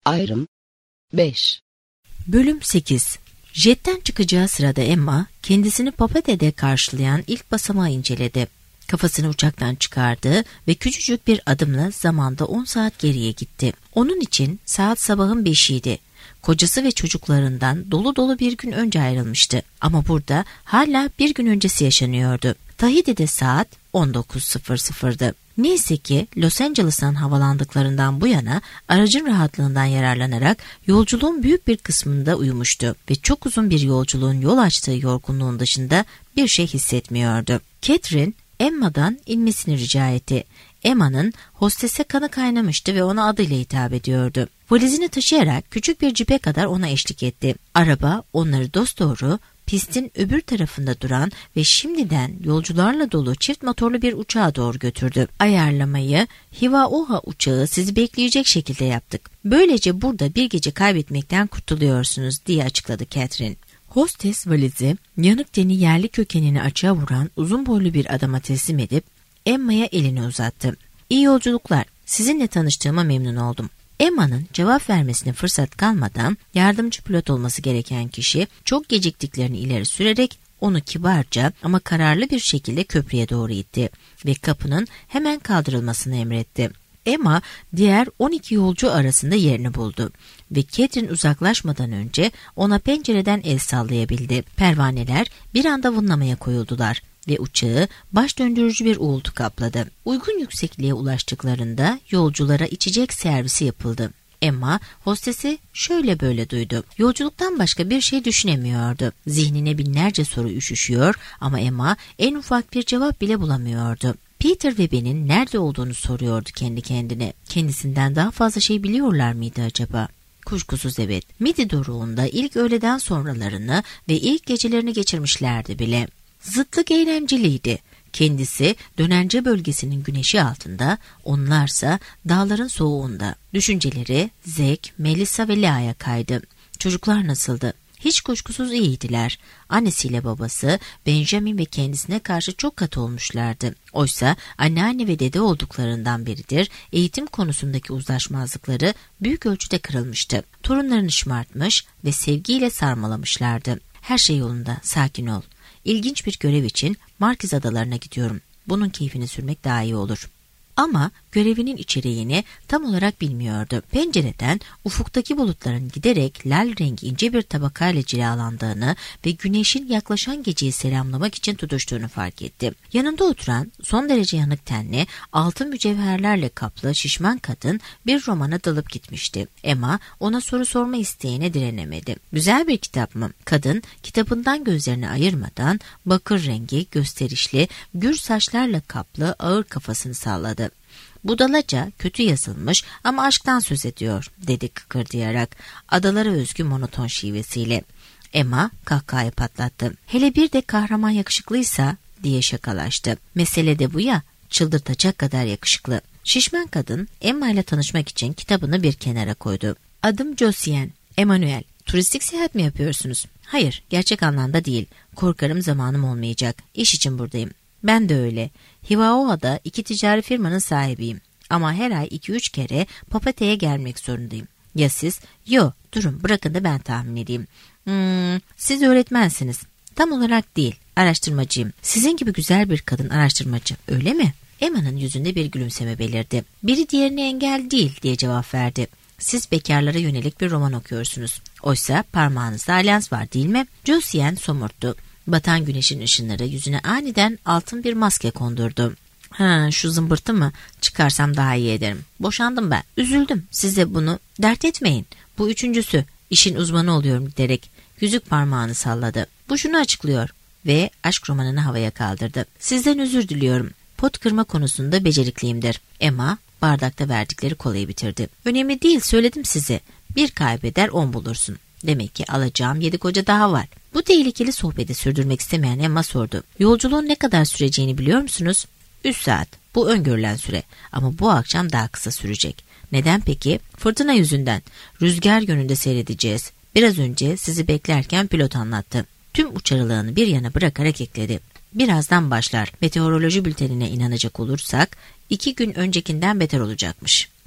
Ayrım 5. Bölüm 8. Jetten çıkacağı sırada Emma kendisini Papete'de karşılayan ilk basamağı inceledi. Kafasını uçaktan çıkardı ve küçücük bir adımla zamanda 10 saat geriye gitti. Onun için saat sabahın 5'iydi. Kocası ve çocuklarından dolu dolu bir gün önce ayrılmıştı. Ama burada hala bir gün öncesi yaşanıyordu. Tahiti'de saat 19.00'dı. Neyse ki Los Angeles'tan havalandıklarından bu yana aracın rahatlığından yararlanarak yolculuğun büyük bir kısmında uyumuştu ve çok uzun bir yolculuğun yol açtığı yorgunluğun dışında bir şey hissetmiyordu. Catherine Emma'dan inmesini rica etti. Emma'nın hostese kanı kaynamıştı ve ona adıyla hitap ediyordu. Valizini taşıyarak küçük bir cipe kadar ona eşlik etti. Araba onları dosdoğru pistin öbür tarafında duran ve şimdiden yolcularla dolu çift motorlu bir uçağa doğru götürdü. Ayarlamayı Hiva-Oha uçağı sizi bekleyecek şekilde yaptık. Böylece burada bir gece kaybetmekten kurtuluyorsunuz diye açıkladı Catherine. Hostes valizi yanık teni yerli kökenini açığa vuran uzun boylu bir adama teslim edip Emma'ya elini uzattı. İyi yolculuklar, sizinle tanıştığıma memnun oldum. Emma'nın cevap vermesine fırsat kalmadan yardımcı pilot olması gereken kişi çok geciktiklerini ileri sürerek onu kibarca ama kararlı bir şekilde köprüye doğru itti ve kapının hemen kaldırılmasını emretti. Emma diğer 12 yolcu arasında yerini buldu ve Catherine uzaklaşmadan önce ona pencereden el sallayabildi. Pervaneler bir anda vınlamaya koyuldular ve uçağı baş döndürücü bir uğultu kapladı. Uygun yüksekliğe ulaştıklarında yolculara içecek servisi yapıldı. Emma hostesi şöyle böyle duydu. Yolculuktan başka bir şey düşünemiyordu. Zihnine binlerce soru üşüşüyor ama Emma en ufak bir cevap bile bulamıyordu. Peter ve Ben'in nerede olduğunu soruyordu kendi kendine. Kendisinden daha fazla şey biliyorlar mıydı acaba? Kuşkusuz evet. Midi doruğunda ilk öğleden sonralarını ve ilk gecelerini geçirmişlerdi bile. Zıtlık eğlenceliydi. Kendisi dönence bölgesinin güneşi altında, onlarsa dağların soğuğunda. Düşünceleri Zek, Melissa ve Lea'ya kaydı. Çocuklar nasıldı? Hiç kuşkusuz iyiydiler. Annesiyle babası Benjamin ve kendisine karşı çok katı olmuşlardı. Oysa anneanne ve dede olduklarından beridir eğitim konusundaki uzlaşmazlıkları büyük ölçüde kırılmıştı. Torunlarını şımartmış ve sevgiyle sarmalamışlardı. Her şey yolunda, sakin ol. İlginç bir görev için Markiz Adalarına gidiyorum. Bunun keyfini sürmek daha iyi olur. Ama görevinin içeriğini tam olarak bilmiyordu. Pencereden ufuktaki bulutların giderek lal rengi ince bir tabakayla cilalandığını ve güneşin yaklaşan geceyi selamlamak için tutuştuğunu fark etti. Yanında oturan son derece yanık tenli, altın mücevherlerle kaplı şişman kadın bir romana dalıp gitmişti. Emma ona soru sorma isteğine direnemedi. Güzel bir kitap mı? Kadın kitabından gözlerini ayırmadan bakır rengi, gösterişli, gür saçlarla kaplı ağır kafasını salladı. Budalaca kötü yazılmış ama aşktan söz ediyor dedi kıkırdayarak adalara özgü monoton şivesiyle. Emma kahkahayı patlattı. Hele bir de kahraman yakışıklıysa diye şakalaştı. Mesele de bu ya, çıldırtacak kadar yakışıklı. Şişman kadın Emma ile tanışmak için kitabını bir kenara koydu. Adım Josiane, Emmanuel. Turistik seyahat mi yapıyorsunuz? Hayır, gerçek anlamda değil. Korkarım zamanım olmayacak. İş için buradayım. Ben de öyle. Hiva-Oha'da 2 ticari firmanın sahibiyim. Ama her ay 2-3 kere Papete'ye gelmek zorundayım. Ya siz? Yo, durun bırakın da ben tahmin edeyim. Siz öğretmensiniz. Tam olarak değil, araştırmacıyım. Sizin gibi güzel bir kadın araştırmacı, öyle mi? Emma'nın yüzünde bir gülümseme belirdi. Biri diğerine engel değil diye cevap verdi. Siz bekarlara yönelik bir roman okuyorsunuz. Oysa parmağınızda alyans var değil mi? Josiane somurttu. Batan güneşin ışınları yüzüne aniden altın bir maske kondurdu. Şu zımbırtı mı? Çıkarsam daha iyi ederim. Boşandım ben. Üzüldüm. Siz de bunu dert etmeyin. Bu 3.'sü. İşin uzmanı oluyorum derek yüzük parmağını salladı. Bu şunu açıklıyor ve aşk romanını havaya kaldırdı. Sizden özür diliyorum. Pot kırma konusunda becerikliyimdir. Emma bardakta verdikleri kolayı bitirdi. Önemli değil, söyledim size. Bir kaybeder 10 bulursun. Demek ki alacağım 7 koca daha var. Bu tehlikeli sohbeti sürdürmek istemeyen Emma sordu. Yolculuğun ne kadar süreceğini biliyor musunuz? 3 saat. Bu öngörülen süre. Ama bu akşam daha kısa sürecek. Neden peki? Fırtına yüzünden. Rüzgar yönünde seyredeceğiz. Biraz önce sizi beklerken pilot anlattı. Tüm uçarılığını bir yana bırakarak ekledi. Birazdan başlar. Meteoroloji bültenine inanacak olursak 2 gün öncekinden beter olacakmış.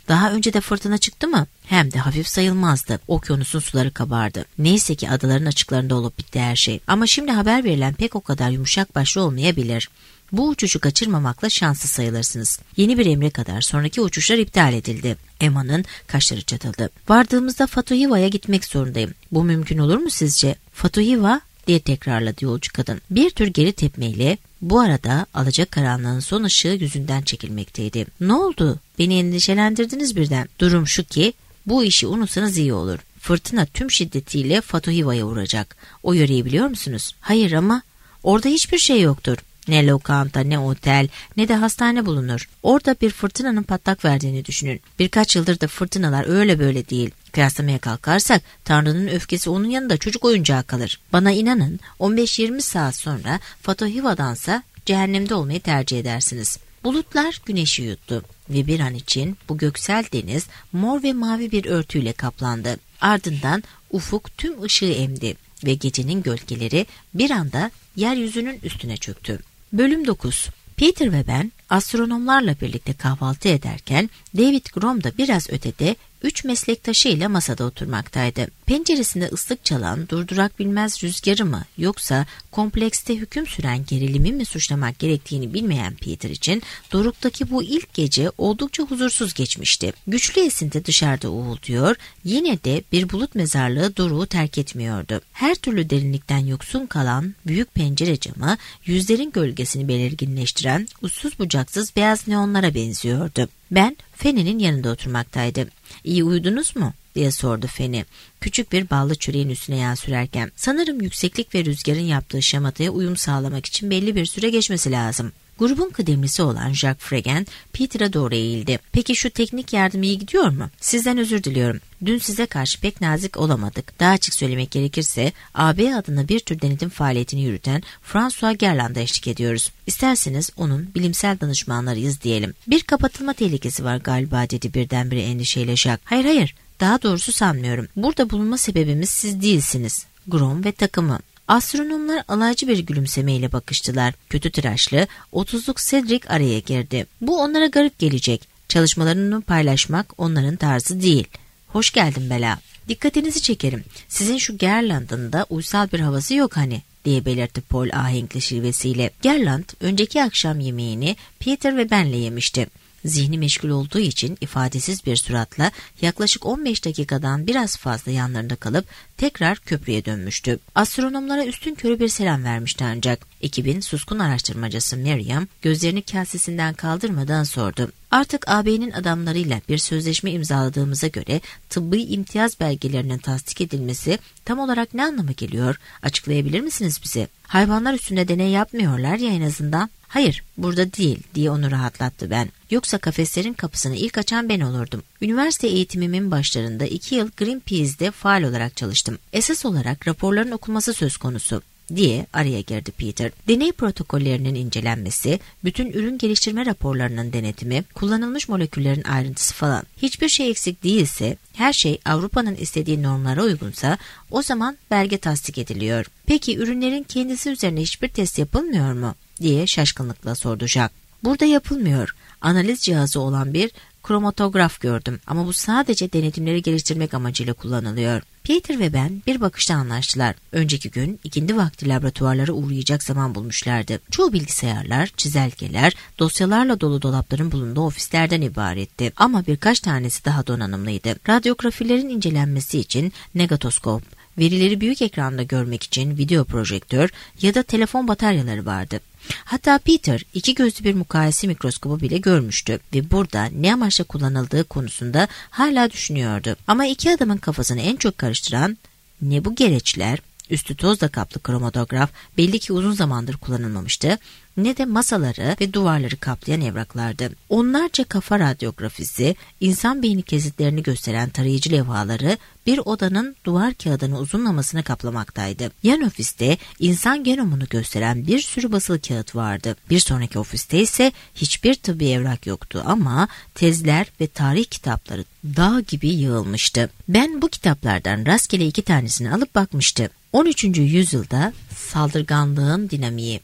Daha önce de fırtına çıktı mı? Hem de hafif sayılmazdı. Okyanusun suları kabardı. Neyse ki adaların açıklarında olup bitti her şey. Ama şimdi haber verilen pek o kadar yumuşak başlı olmayabilir. Bu uçuşu kaçırmamakla şanslı sayılırsınız. Yeni bir emre kadar sonraki uçuşlar iptal edildi. Emma'nın kaşları çatıldı. Vardığımızda Fatuhiva'ya gitmek zorundayım. Bu mümkün olur mu sizce? Fatuhiva diye tekrarladı yolcu kadın. Bir tür geri tepmeyle bu arada alacakaranlığın son ışığı yüzünden çekilmekteydi. Ne oldu? Beni endişelendirdiniz birden. Durum şu ki bu işi unutsanız iyi olur. Fırtına tüm şiddetiyle Fatuhiva'ya vuracak. O yöreyi biliyor musunuz? Hayır ama orada hiçbir şey yoktur. Ne lokanta, ne otel, ne de hastane bulunur. Orada bir fırtınanın patlak verdiğini düşünün. Birkaç yıldır da fırtınalar öyle böyle değil. Kıyaslamaya kalkarsak Tanrı'nın öfkesi onun yanında çocuk oyuncağı kalır. Bana inanın 15-20 saat sonra Fatuhiva'dansa cehennemde olmayı tercih edersiniz. Bulutlar güneşi yuttu ve bir an için bu göksel deniz mor ve mavi bir örtüyle kaplandı. Ardından ufuk tüm ışığı emdi ve gecenin gölgeleri bir anda yeryüzünün üstüne çöktü. Bölüm 9. Peter ve ben astronomlarla birlikte kahvaltı ederken David Grom da biraz ötede 3 meslektaşıyla masada oturmaktaydı. Penceresinde ıslık çalan durdurak bilmez rüzgarı mı yoksa komplekste hüküm süren gerilimi mi suçlamak gerektiğini bilmeyen Peter için Doruk'taki bu ilk gece oldukça huzursuz geçmişti. Güçlü esinti dışarıda uğulduyor, yine de bir bulut mezarlığı Doruk'u terk etmiyordu. Her türlü derinlikten yoksun kalan büyük pencere camı yüzlerin gölgesini belirginleştiren uçsuz bucaksız beyaz neonlara benziyordu. Ben Fanny'nin yanında oturmaktaydım. "İyi uyudunuz mu?" diye sordu Fanny. Küçük bir ballı çöreğin üstüne yağ sürerken. "Sanırım yükseklik ve rüzgarın yaptığı şamataya uyum sağlamak için belli bir süre geçmesi lazım." Grubun kıdemlisi olan Jacques Fregen Peter'a doğru eğildi. "Peki şu teknik yardım iyi gidiyor mu? Sizden özür diliyorum. Dün size karşı pek nazik olamadık. Daha açık söylemek gerekirse AB adına bir tür denetim faaliyetini yürüten François Gerland'a eşlik ediyoruz. İsterseniz onun bilimsel danışmanlarıyız diyelim." "Bir kapatılma tehlikesi var galiba," dedi birdenbire endişeyle Jacques. Hayır, daha doğrusu sanmıyorum. Burada bulunma sebebimiz siz değilsiniz. Grom ve takımı." Astronomlar alaycı bir gülümsemeyle bakıştılar. Kötü tıraşlı, 30'luk Cedric araya girdi. "Bu onlara garip gelecek. Çalışmalarını paylaşmak onların tarzı değil." "Hoş geldin Bela. Dikkatinizi çekerim. Sizin şu Gerland'ın da uysal bir havası yok hani," diye belirtti Paul ahenkli şivesiyle. Gerland önceki akşam yemeğini Peter ve benle yemişti. Zihni meşgul olduğu için ifadesiz bir suratla yaklaşık 15 dakikadan biraz fazla yanlarında kalıp tekrar köprüye dönmüştü. Astronomlara üstünkörü bir selam vermişti ancak ekibin suskun araştırmacısı Miriam gözlerini kasesinden kaldırmadan sordu. "Artık AB'nin adamlarıyla bir sözleşme imzaladığımıza göre tıbbi imtiyaz belgelerinin tasdik edilmesi tam olarak ne anlama geliyor? Açıklayabilir misiniz bize? Hayvanlar üstünde deney yapmıyorlar ya en azından." "Hayır, burada değil," diye onu rahatlattı ben. "Yoksa kafeslerin kapısını ilk açan ben olurdum. Üniversite eğitimimin başlarında 2 yıl Greenpeace'de faal olarak çalıştım. Esas olarak raporların okunması söz konusu," diye araya girdi Peter. "Deney protokollerinin incelenmesi, bütün ürün geliştirme raporlarının denetimi, kullanılmış moleküllerin ayrıntısı falan. Hiçbir şey eksik değilse, her şey Avrupa'nın istediği normlara uygunsa o zaman belge tasdik ediliyor." "Peki ürünlerin kendisi üzerine hiçbir test yapılmıyor mu?" diye şaşkınlıkla sordu Jacques. "Burada yapılmıyor. Analiz cihazı olan bir kromatograf gördüm ama bu sadece denetimleri geliştirmek amacıyla kullanılıyor." Peter ve ben bir bakışta anlaştılar. Önceki gün ikindi vakti laboratuvarlara uğrayacak zaman bulmuşlardı. Çoğu bilgisayarlar, çizelgeler, dosyalarla dolu dolapların bulunduğu ofislerden ibaretti. Ama birkaç tanesi daha donanımlıydı. Radyografilerin incelenmesi için negatoskop, verileri büyük ekranda görmek için video projektör ya da telefon bataryaları vardı. Hatta Peter 2 gözlü bir mukayese mikroskobu bile görmüştü ve burada ne amaçla kullanıldığı konusunda hala düşünüyordu. Ama 2 adamın kafasını en çok karıştıran ne bu gereçler, üstü tozla kaplı kromatograf belli ki uzun zamandır kullanılmamıştı, ne de masaları ve duvarları kaplayan evraklardı. Onlarca kafa radyografisi, insan beyni kesitlerini gösteren tarayıcı levhaları bir odanın duvar kağıdını uzunlamasına kaplamaktaydı. Yan ofiste insan genomunu gösteren bir sürü basılı kağıt vardı. Bir sonraki ofiste ise hiçbir tıbbi evrak yoktu ama tezler ve tarih kitapları dağ gibi yığılmıştı. Ben bu kitaplardan rastgele 2 tanesini alıp bakmıştım. 13. yüzyılda saldırganlığın dinamiği,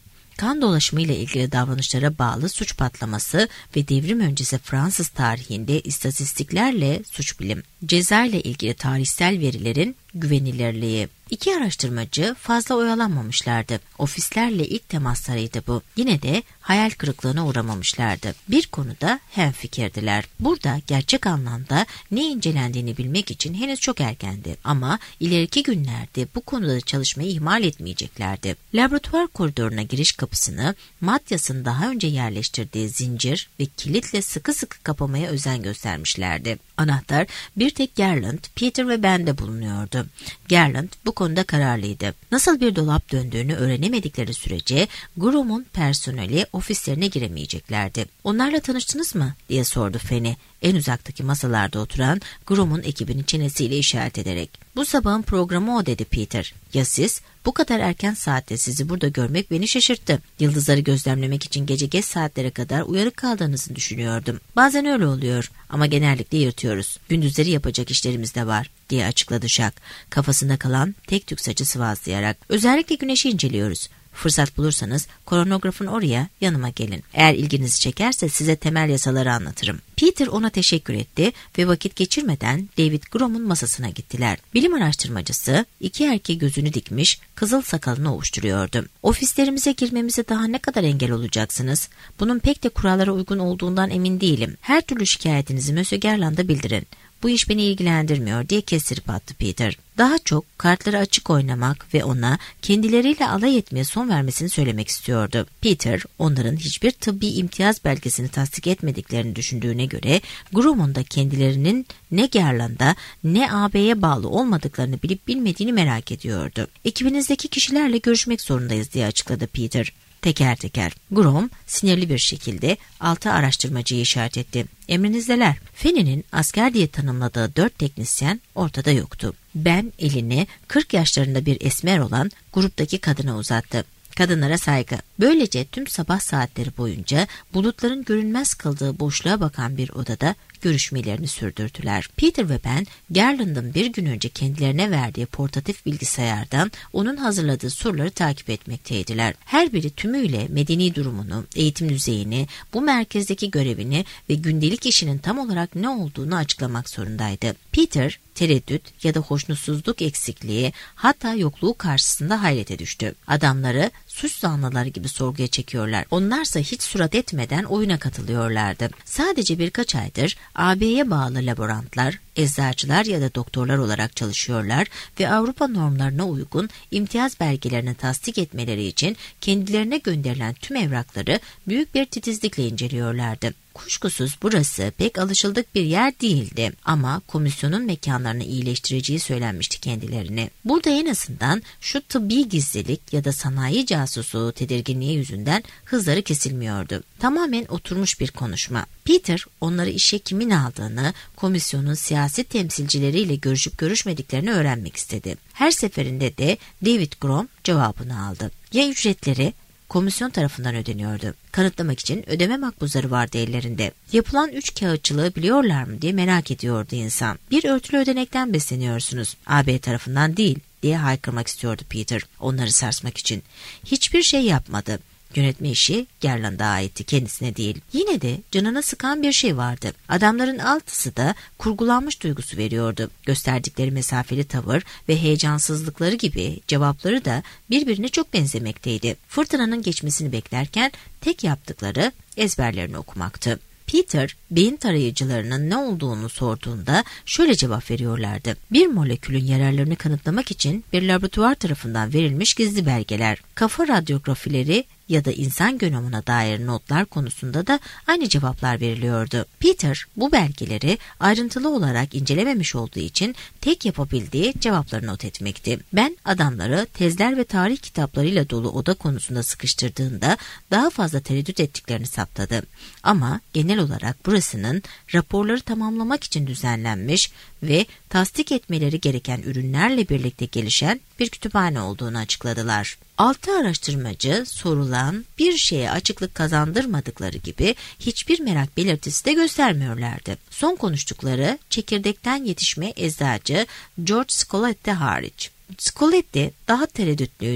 kan dolaşımı ile ilgili davranışlara bağlı suç patlaması ve devrim öncesi Fransız tarihinde istatistiklerle suç bilim, ceza ile ilgili tarihsel verilerin güvenilirliği. İki araştırmacı fazla oyalanmamışlardı. Ofislerle ilk temaslarıydı bu. Yine de hayal kırıklığına uğramamışlardı. Bir konuda hemfikirdiler. Burada gerçek anlamda ne incelendiğini bilmek için henüz çok erkendi. Ama ileriki günlerde bu konuda çalışmayı ihmal etmeyeceklerdi. Laboratuvar koridoruna giriş kapısını Matyas'ın daha önce yerleştirdiği zincir ve kilitle sıkı sıkı kapamaya özen göstermişlerdi. Anahtar bir tek Garland, Peter ve bende bulunuyordu. Garland bu konuda kararlıydı. Nasıl bir dolap döndüğünü öğrenemedikleri sürece Groom'un personeli ofislerine giremeyeceklerdi. "Onlarla tanıştınız mı?" diye sordu Fanny, en uzaktaki masalarda oturan Groom'un ekibinin çenesiyle işaret ederek. "Bu sabahın programı o," dedi Peter. "Ya siz? Bu kadar erken saatte sizi burada görmek beni şaşırttı. Yıldızları gözlemlemek için gece geç saatlere kadar uyanık kaldığınızı düşünüyordum. Bazen öyle oluyor ama genellikle yırtıyoruz. Gündüzleri yapacak işlerimiz de var," diye açıkladı Jack, kafasında kalan tek tük saçı sıvazlayarak. "Özellikle güneşi inceliyoruz. Fırsat bulursanız koronografın oraya yanıma gelin. Eğer ilginizi çekerse size temel yasaları anlatırım." Peter ona teşekkür etti ve vakit geçirmeden David Groom'un masasına gittiler. Bilim araştırmacısı iki erkeği gözünü dikmiş, kızıl sakalını ovuşturuyordu. "Ofislerimize girmemize daha ne kadar engel olacaksınız? Bunun pek de kurallara uygun olduğundan emin değilim. Her türlü şikayetinizi Monsieur Garland'a bildirin. Bu iş beni ilgilendirmiyor," diye kestirip attı Peter. Daha çok kartları açık oynamak ve ona kendileriyle alay etmeye son vermesini söylemek istiyordu. Peter, onların hiçbir tıbbi imtiyaz belgesini tasdik etmediklerini düşündüğüne göre Groom'un da kendilerinin ne Garland'a ne AB'ye bağlı olmadıklarını bilip bilmediğini merak ediyordu. "Ekibinizdeki kişilerle görüşmek zorundayız," diye açıkladı Peter. Teker teker. Groom sinirli bir şekilde 6 araştırmacıyı işaret etti. "Emrinizdeler." Fanny'nin asker diye tanımladığı 4 teknisyen ortada yoktu. Ben elini 40 yaşlarında bir esmer olan gruptaki kadına uzattı. "Kadınlara saygı." Böylece tüm sabah saatleri boyunca bulutların görünmez kıldığı boşluğa bakan bir odada görüşmelerini sürdürdüler. Peter ve ben Garland'ın bir gün önce kendilerine verdiği portatif bilgisayardan onun hazırladığı soruları takip etmekteydiler. Her biri tümüyle medeni durumunu, eğitim düzeyini, bu merkezdeki görevini ve gündelik işinin tam olarak ne olduğunu açıklamak zorundaydı. Peter tereddüt ya da hoşnutsuzluk eksikliği, hatta yokluğu karşısında hayrete düştü. Adamları suç zanlıları gibi sorguya çekiyorlar. Onlarsa hiç surat etmeden oyuna katılıyorlardı. Sadece birkaç aydır AB'ye bağlı laborantlar, eczacılar ya da doktorlar olarak çalışıyorlar ve Avrupa normlarına uygun imtiyaz belgelerini tasdik etmeleri için kendilerine gönderilen tüm evrakları büyük bir titizlikle inceliyorlardı. Kuşkusuz burası pek alışıldık bir yer değildi ama komisyonun mekanlarını iyileştireceği söylenmişti kendilerine. Burada en azından şu tıbbi gizlilik ya da sanayi casusluğu tedirginliği yüzünden hızları kesilmiyordu. Tamamen oturmuş bir konuşma. Peter onları işe kimin aldığını, komisyonun siyasi temsilcileriyle görüşüp görüşmediklerini öğrenmek istedi. Her seferinde de David Groom cevabını aldı. Ya ücretleri? Komisyon tarafından ödeniyordu. Kanıtlamak için ödeme makbuzları vardı ellerinde. Yapılan 3 kağıtçılığı biliyorlar mı diye merak ediyordu insan. "Bir örtülü ödenekten besleniyorsunuz, AB tarafından değil," diye haykırmak istiyordu Peter, onları sarsmak için. Hiçbir şey yapmadı. Yönetme işi Garland'a aitti, kendisine değil. Yine de canına sıkan bir şey vardı. Adamların altısı da kurgulanmış duygusu veriyordu. Gösterdikleri mesafeli tavır ve heyecansızlıkları gibi cevapları da birbirine çok benzemekteydi. Fırtınanın geçmesini beklerken tek yaptıkları ezberlerini okumaktı. Peter, beyin tarayıcılarının ne olduğunu sorduğunda şöyle cevap veriyorlardı. Bir molekülün yararlarını kanıtlamak için bir laboratuvar tarafından verilmiş gizli belgeler. Kafa radyografileri ya da insan genomuna dair notlar konusunda da aynı cevaplar veriliyordu. Peter bu belgeleri ayrıntılı olarak incelememiş olduğu için tek yapabildiği cevapları not etmekti. Ben adamları tezler ve tarih kitaplarıyla dolu oda konusunda sıkıştırdığında daha fazla tereddüt ettiklerini saptadı. Ama genel olarak burasının raporları tamamlamak için düzenlenmiş ve tasdik etmeleri gereken ürünlerle birlikte gelişen bir kütüphane olduğunu açıkladılar. 6 araştırmacı sorulan bir şeye açıklık kazandırmadıkları gibi hiçbir merak belirtisi de göstermiyorlardı. Son konuştukları çekirdekten yetişme eczacı George Scoletti hariç. Scoletti daha tereddütlüydü.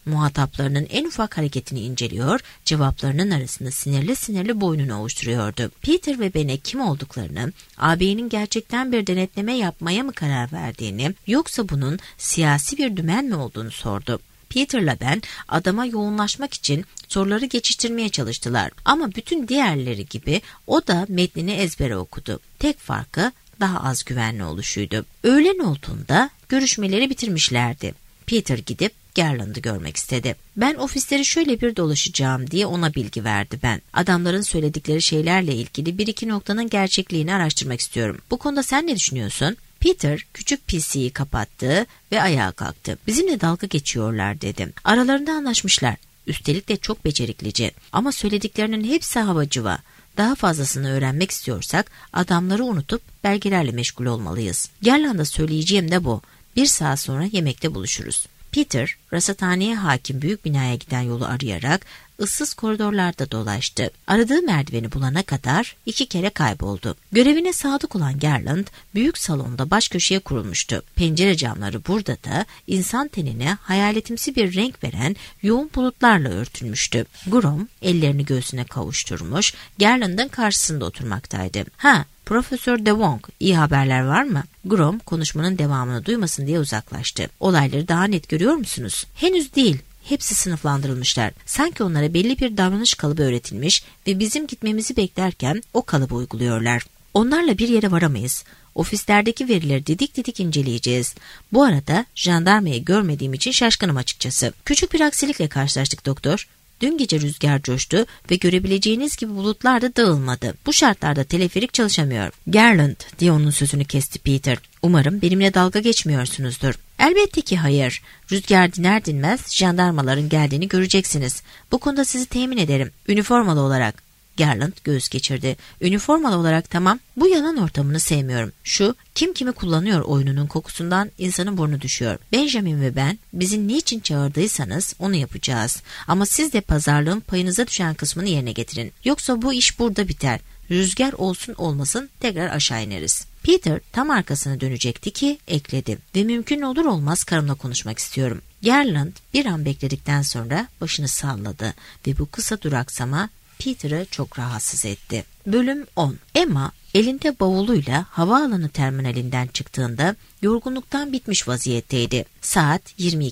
Muhataplarının en ufak hareketini inceliyor, cevaplarının arasında sinirli boynunu ovuşturuyordu. Peter ve Ben'e kim olduklarını, ağabeyinin gerçekten bir denetleme yapmaya mı karar verdiğini, yoksa bunun siyasi bir dümen mi olduğunu sordu. Peter'la Ben adama yoğunlaşmak için soruları geçiştirmeye çalıştılar. Ama bütün diğerleri gibi o da metnini ezbere okudu. Tek farkı daha az güvenli oluşuydu. Öğlen olduğunda görüşmeleri bitirmişlerdi. Peter gidip Garland'ı görmek istedi. Ben ofisleri şöyle bir dolaşacağım diye ona bilgi verdi Ben. Adamların söyledikleri şeylerle ilgili bir iki noktanın gerçekliğini araştırmak istiyorum. Bu konuda sen ne düşünüyorsun? Peter küçük PC'yi kapattı ve ayağa kalktı. Bizimle dalga geçiyorlar dedi. Aralarında anlaşmışlar. Üstelik de çok beceriklice. Ama söylediklerinin hepsi havacıva. Daha fazlasını öğrenmek istiyorsak adamları unutup belgelerle meşgul olmalıyız. Garland'a söyleyeceğim de bu. 1 saat sonra yemekte buluşuruz. Peter, rasathaneye hakim büyük binaya giden yolu arayarak ıssız koridorlarda dolaştı. Aradığı merdiveni bulana kadar 2 kere kayboldu. Görevine sadık olan Garland, büyük salonda baş köşeye kurulmuştu. Pencere camları burada da insan tenine hayaletimsi bir renk veren yoğun bulutlarla örtülmüştü. Grom ellerini göğsüne kavuşturmuş, Garland'ın karşısında oturmaktaydı. Profesör De Wong, iyi haberler var mı? Grom konuşmanın devamını duymasın diye uzaklaştı. Olayları daha net görüyor musunuz? Henüz değil. Hepsi sınıflandırılmışlar. Sanki onlara belli bir davranış kalıbı öğretilmiş ve bizim gitmemizi beklerken o kalıbı uyguluyorlar. Onlarla bir yere varamayız. Ofislerdeki verileri didik inceleyeceğiz. Bu arada jandarmayı görmediğim için şaşkınım açıkçası. Küçük bir aksilikle karşılaştık doktor. Dün gece rüzgar coştu ve görebileceğiniz gibi bulutlar da dağılmadı. Bu şartlarda teleferik çalışamıyor. Garland diye onun sözünü kesti Peter. Umarım benimle dalga geçmiyorsunuzdur. Elbette ki hayır. Rüzgar diner dinmez jandarmaların geldiğini göreceksiniz. Bu konuda sizi temin ederim. Üniformalı olarak. Garland göğüs geçirdi. Üniformalı olarak tamam. Bu yalan ortamını sevmiyorum. Şu kim kimi kullanıyor oyununun kokusundan insanın burnu düşüyor. Benjamin ve ben bizi niçin çağırdıysanız onu yapacağız. Ama siz de pazarlığın payınıza düşen kısmını yerine getirin. Yoksa bu iş burada biter. Rüzgar olsun olmasın tekrar aşağı ineriz. Peter tam arkasına dönecekti ki ekledi. Ve mümkün olur olmaz karımla konuşmak istiyorum. Garland bir an bekledikten sonra başını salladı ve bu kısa duraksama Peter'ı çok rahatsız etti. Bölüm 10. Emma elinde bavuluyla havaalanı terminalinden çıktığında yorgunluktan bitmiş vaziyetteydi. Saat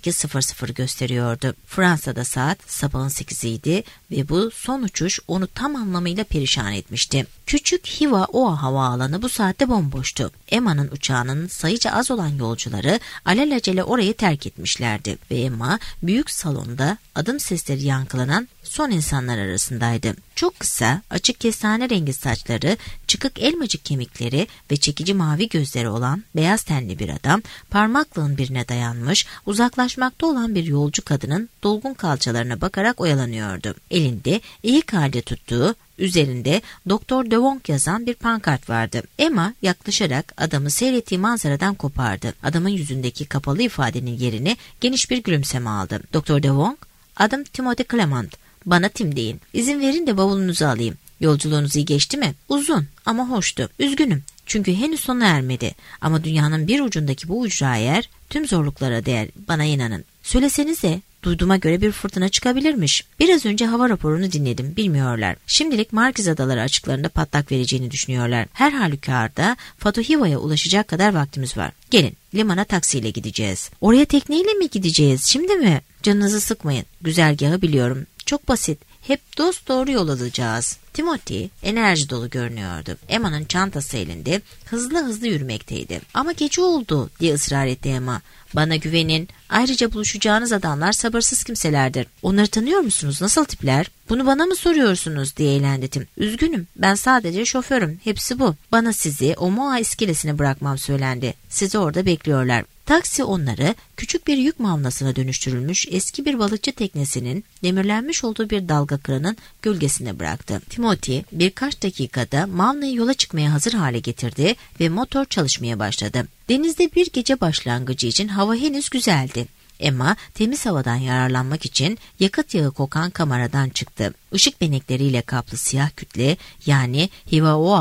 22.00 gösteriyordu. Fransa'da saat sabahın 8'iydi ve bu son uçuş onu tam anlamıyla perişan etmişti. Küçük Hiva-Oa havaalanı bu saatte bomboştu. Emma'nın uçağının sayıca az olan yolcuları alelacele orayı terk etmişlerdi ve Emma büyük salonda adım sesleri yankılanan son insanlar arasındaydı. Çok kısa, açık kestane rengi saçları, çıkık elmacık kemikleri ve çekici mavi gözleri olan beyaz tenli bir adam, parmaklığın birine dayanmış, uzaklaşmakta olan bir yolcu kadının dolgun kalçalarına bakarak oyalanıyordu. Elinde eğik halde tuttuğu, üzerinde Doktor De Wong yazan bir pankart vardı. Emma yaklaşarak adamı seyrettiği manzaradan kopardı. Adamın yüzündeki kapalı ifadenin yerini geniş bir gülümseme aldı. Doktor De Wong, adım Timothy Clement. Bana Tim deyin. İzin verin de bavulunuzu alayım. Yolculuğunuz iyi geçti mi? Uzun ama hoştu. Üzgünüm. Çünkü henüz sona ermedi. Ama dünyanın bir ucundaki bu ücra yer tüm zorluklara değer. Bana inanın. Söylesenize. Duyduğuma göre bir fırtına çıkabilirmiş. Biraz önce hava raporunu dinledim. Bilmiyorlar. Şimdilik Markiz Adaları açıklarında patlak vereceğini düşünüyorlar. Her halükarda Fatu Hiva'ya ulaşacak kadar vaktimiz var. Gelin, limana taksiyle gideceğiz. Oraya tekneyle mi gideceğiz? Şimdi mi? Canınızı sıkmayın. Güzergahı biliyorum. Çok basit. Hep dost doğru yol alacağız. Timothy enerji dolu görünüyordu. Emma'nın çantası elinde hızlı yürümekteydi. Ama gece oldu diye ısrar etti Emma. Bana güvenin. Ayrıca buluşacağınız adamlar sabırsız kimselerdir. Onları tanıyor musunuz? Nasıl tipler? Bunu bana mı soruyorsunuz diye eğlendi Tim. Üzgünüm. Ben sadece şoförüm. Hepsi bu. Bana sizi Omoa iskelesine bırakmam söylendi. Sizi orada bekliyorlar. Taksi onları küçük bir yük mavnasına dönüştürülmüş eski bir balıkçı teknesinin demirlenmiş olduğu bir dalga kıranın gölgesine bıraktı. Timothy birkaç dakikada mavnayı yola çıkmaya hazır hale getirdi ve motor çalışmaya başladı. Denizde bir gece başlangıcı için hava henüz güzeldi. Emma temiz havadan yararlanmak için yakıt yağı kokan kameradan çıktı. Işık benekleriyle kaplı siyah kütle yani Hiva-Oa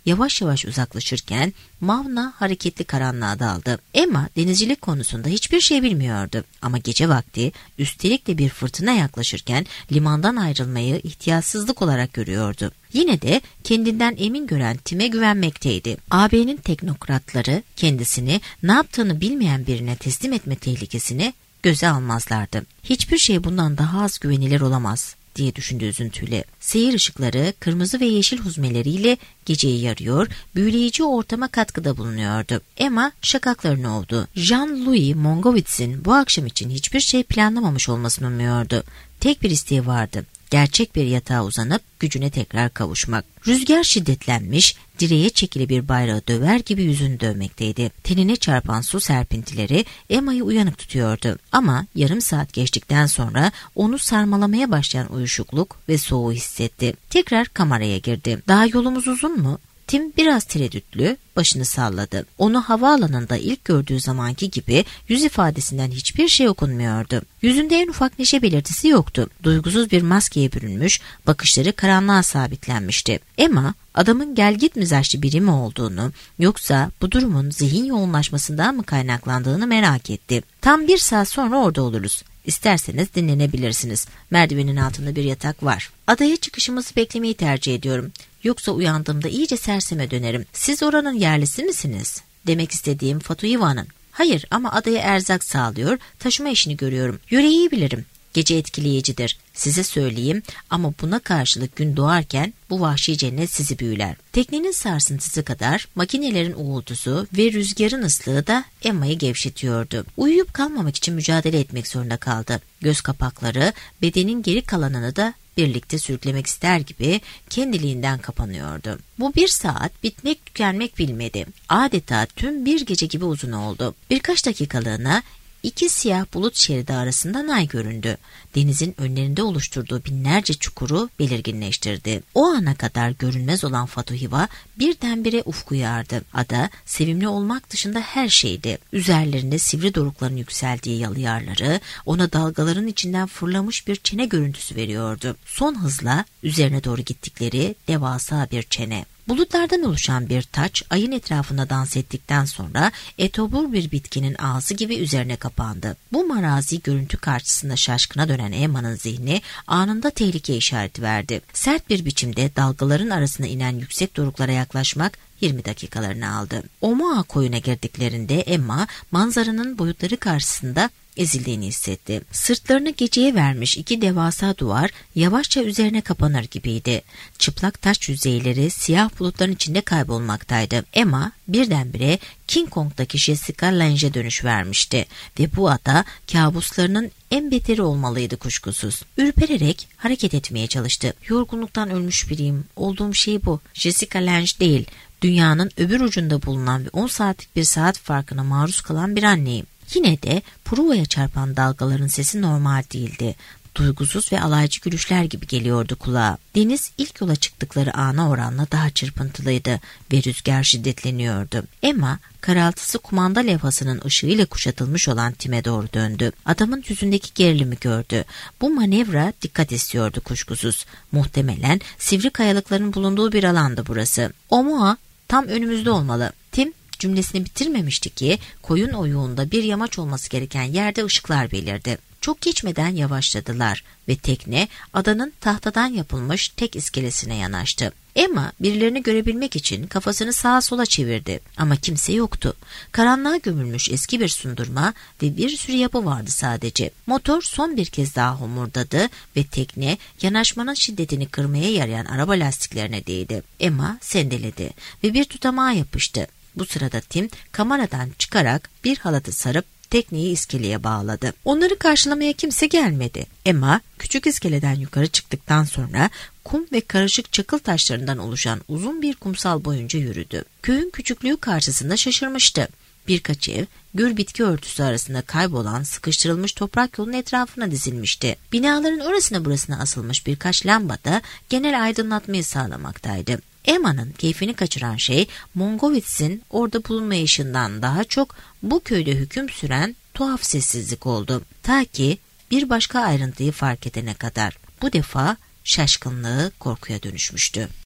yavaş yavaş uzaklaşırken Mavna hareketli karanlığa daldı. Emma denizcilik konusunda hiçbir şey bilmiyordu ama gece vakti üstelik de bir fırtına yaklaşırken limandan ayrılmayı ihtiyatsızlık olarak görüyordu. Yine de kendinden emin gören Tim'e güvenmekteydi. AB'nin teknokratları kendisini ne yaptığını bilmeyen birine teslim etme tehlikesini göze almazlardı. Hiçbir şey bundan daha az güvenilir olamaz diye düşündü üzüntüyle. Seyir ışıkları kırmızı ve yeşil huzmeleriyle geceyi yarıyor, büyüleyici ortama katkıda bulunuyordu. Emma şakaklarını ovdu. Jean-Louis Mongowitz'in bu akşam için hiçbir şey planlamamış olmasını umuyordu. Tek bir isteği vardı. Gerçek bir yatağa uzanıp gücüne tekrar kavuşmak. Rüzgar şiddetlenmiş, direğe çekili bir bayrağı döver gibi yüzünü dövmekteydi. Tenine çarpan su serpintileri Emma'yı uyanık tutuyordu. Ama yarım saat geçtikten sonra onu sarmalamaya başlayan uyuşukluk ve soğuğu hissetti. Tekrar kameraya girdi. Daha yolumuz uzun mu? Tim biraz tereddütlü, başını salladı. Onu havaalanında ilk gördüğü zamanki gibi yüz ifadesinden hiçbir şey okunmuyordu. Yüzünde en ufak neşe belirtisi yoktu. Duygusuz bir maskeye bürünmüş, bakışları karanlığa sabitlenmişti. Emma, adamın gelgit mizaçlı biri mi olduğunu, yoksa bu durumun zihin yoğunlaşmasından mı kaynaklandığını merak etti. Tam 1 saat sonra orada oluruz. İsterseniz dinlenebilirsiniz. Merdivenin altında bir yatak var. Adaya çıkışımızı beklemeyi tercih ediyorum. Yoksa uyandığımda iyice serseme dönerim. Siz oranın yerlisi misiniz? Demek istediğim Fatuyiva'nın. Hayır ama adaya erzak sağlıyor, taşıma işini görüyorum. Yöreyi bilirim. Gece etkileyicidir. Size söyleyeyim ama buna karşılık gün doğarken bu vahşi cennet sizi büyüler. Teknenin sarsıntısı kadar makinelerin uğultusu ve rüzgarın ıslığı da Emma'yı gevşetiyordu. Uyuyup kalmamak için mücadele etmek zorunda kaldı. Göz kapakları bedenin geri kalanını da birlikte sürüklemek ister gibi kendiliğinden kapanıyordu. Bu 1 saat bitmek tükenmek bilmedi. Adeta tüm bir gece gibi uzun oldu. Birkaç dakikalığına 2 siyah bulut şeridi arasından ay göründü. Denizin önlerinde oluşturduğu binlerce çukuru belirginleştirdi. O ana kadar görünmez olan Fatuhiva birdenbire ufku yardı. Ada sevimli olmak dışında her şeydi. Üzerlerinde sivri dorukların yükseldiği yalılarları ona dalgaların içinden fırlamış bir çene görüntüsü veriyordu. Son hızla üzerine doğru gittikleri devasa bir çene. Bulutlardan oluşan bir taç ayın etrafında dans ettikten sonra etobur bir bitkinin ağzı gibi üzerine kapandı. Bu marazi görüntü karşısında şaşkına dönen Emma'nın zihni anında tehlike işareti verdi. Sert bir biçimde dalgaların arasına inen yüksek doruklara yaklaşmak 20 dakikalarını aldı. Omoa koyuna girdiklerinde Emma manzaranın boyutları karşısında ezildiğini hissetti. Sırtlarını geceye vermiş 2 devasa duvar yavaşça üzerine kapanır gibiydi. Çıplak taş yüzeyleri siyah bulutların içinde kaybolmaktaydı. Emma birdenbire King Kong'daki Jessica Lange'e dönüş vermişti ve bu ada kabuslarının en beteri olmalıydı kuşkusuz. Ürpererek hareket etmeye çalıştı. Yorgunluktan ölmüş biriyim. Olduğum şey bu. Jessica Lange değil. Dünyanın öbür ucunda bulunan ve 10 saatlik bir saat farkına maruz kalan bir anneyim. Yine de Pruva'ya çarpan dalgaların sesi normal değildi. Duygusuz ve alaycı gülüşler gibi geliyordu kulağa. Deniz ilk yola çıktıkları ana oranla daha çırpıntılıydı ve rüzgar şiddetleniyordu. Emma, karaltısı kumanda levhasının ışığıyla kuşatılmış olan Tim'e doğru döndü. Adamın yüzündeki gerilimi gördü. Bu manevra dikkat istiyordu kuşkusuz. Muhtemelen sivri kayalıkların bulunduğu bir alandı burası. Omoa tam önümüzde olmalı. Tim cümlesini bitirmemişti ki koyun oyuğunda bir yamaç olması gereken yerde ışıklar belirdi. Çok geçmeden yavaşladılar ve tekne adanın tahtadan yapılmış tek iskelesine yanaştı. Emma birilerini görebilmek için kafasını sağa sola çevirdi ama kimse yoktu. Karanlığa gömülmüş eski bir sundurma ve bir sürü yapı vardı sadece. Motor son bir kez daha homurdadı ve tekne yanaşmanın şiddetini kırmaya yarayan araba lastiklerine değdi. Emma sendeledi ve bir tutamağa yapıştı. Bu sırada Tim kameradan çıkarak bir halatı sarıp tekneyi iskeleye bağladı. Onları karşılamaya kimse gelmedi. Emma küçük iskeleden yukarı çıktıktan sonra kum ve karışık çakıl taşlarından oluşan uzun bir kumsal boyunca yürüdü. Köyün küçüklüğü karşısında şaşırmıştı. Birkaç ev gür bitki örtüsü arasında kaybolan sıkıştırılmış toprak yolun etrafına dizilmişti. Binaların orasına burasına asılmış birkaç lamba da genel aydınlatmayı sağlamaktaydı. Emma'nın keyfini kaçıran şey Mongowitz'in orada bulunmayışından daha çok bu köyde hüküm süren tuhaf sessizlik oldu. Ta ki bir başka ayrıntıyı fark edene kadar. Bu defa şaşkınlığı korkuya dönüşmüştü.